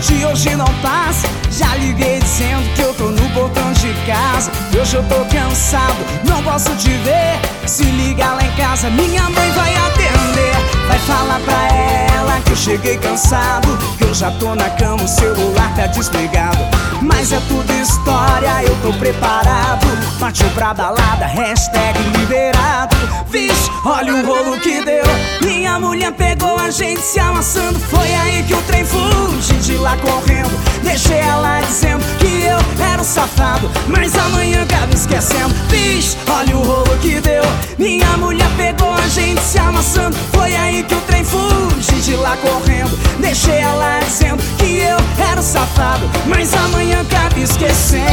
de hoje não passa. Já liguei dizendo que eu tô no portão de casa. Hoje eu tô cansado, não posso te ver. Se ligar lá em casa, minha mãe vai atender. Vai falar pra ela que eu cheguei cansado, que eu já tô na cama, o celular tá desligado. Mas é tudo história, eu tô preparado. Partiu pra balada, hashtag liberado. Vixe, olha o rolo que deu. Minha mulher pegou a gente se amassando. Foi aí que o trem fugiu de lá correndo. Deixei ela dizendo que eu era um safado, mas amanhã acaba esquecendo. Vixe, olha o rolo que deu. Minha mulher pegou a gente se amassando. Foi aí que o trem fugiu de lá correndo. Deixei ela dizendo que eu era um safado, mas amanhã acaba esquecendo.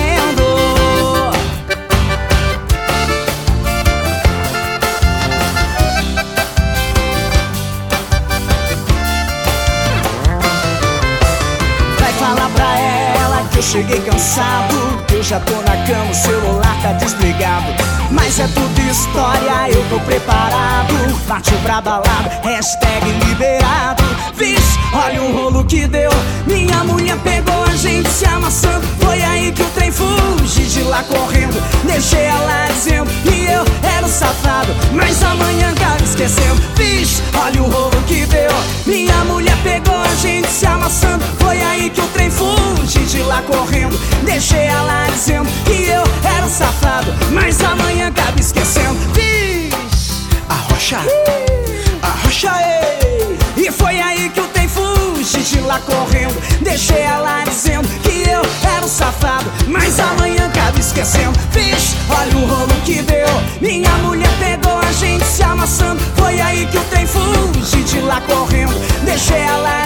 Falar pra ela que eu cheguei cansado, que eu já tô na cama, o celular tá desligado. Mas é tudo história, eu tô preparado. Partiu pra balada, hashtag liberado. Vixe, olha o rolo que deu. Minha mulher pegou a gente se amassando. Foi aí que o trem fugiu de lá correndo. Deixei ela dizendo que eu era um safado, mas amanhã acaba esquecendo. Vixe, olha o rolo que deu. Minha mulher pegou a gente se amassando. Foi aí que o trem fugiu de lá correndo. Deixei ela dizendo que eu era um safado, mas amanhã acaba esquecendo. Vixe, Arrocha, arrocha, ei. e foi aí que o trem fugiu de lá correndo. Deixei ela dizendo que eu era um safado, mas amanhã acaba esquecendo. Vixe, olha o rolo que deu. Minha mulher pegou a gente se amassando. Foi aí que o trem fugiu de lá correndo. Deixei ela